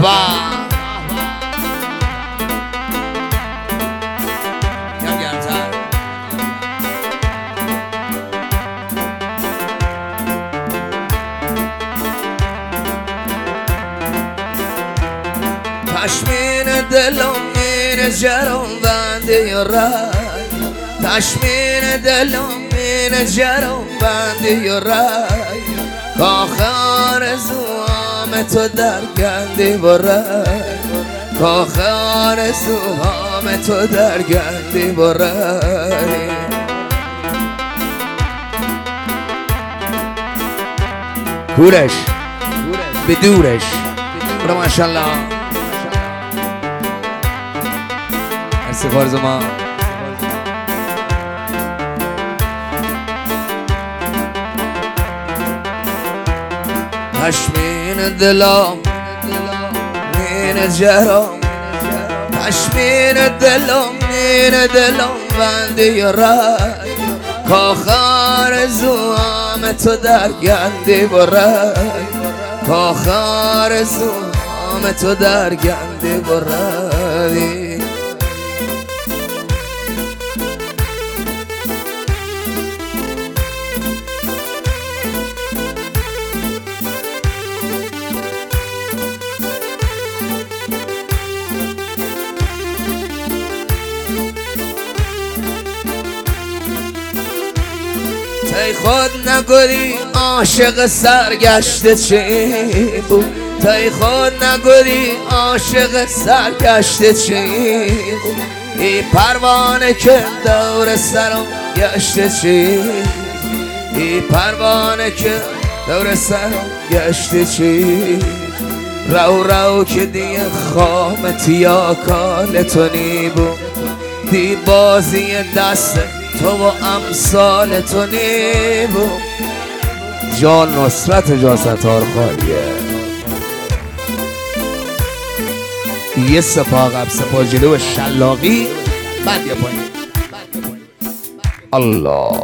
کم گرمتر. تشمین دلم میره جرم بنده یا رای، تشمین دلم میره جرم بنده یا رای، کاخ آرزوام تو در گنده برای، کاخ آرزوام تو در گنده برای. کورش بدورش برو ماشالله. مرسی خارزما. تشمین دلم مین جرم، تشمین دلم مین دلم بنده یا رای، کاخ آرزوام تو در گنده برای، کاخ آرزوام تو در گنده برای. ای خود نگویی عاشق سرگشته چی بود، ای خود نگویی عاشق سرگشته چی بود، ای پروانه که دور سرم گشته چی، ای پروانه که دور سرم گشته چی. رو رو که دیگه خامتی یا کال تو نی بود، دی بازی دست تو و امثال تو نی بود. جان نصرت جان ستار خواهیه یه سپا قبل سپا جلو شلاقی بعد یه پایین. الله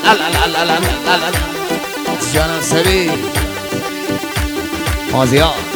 جانم سبی مازیار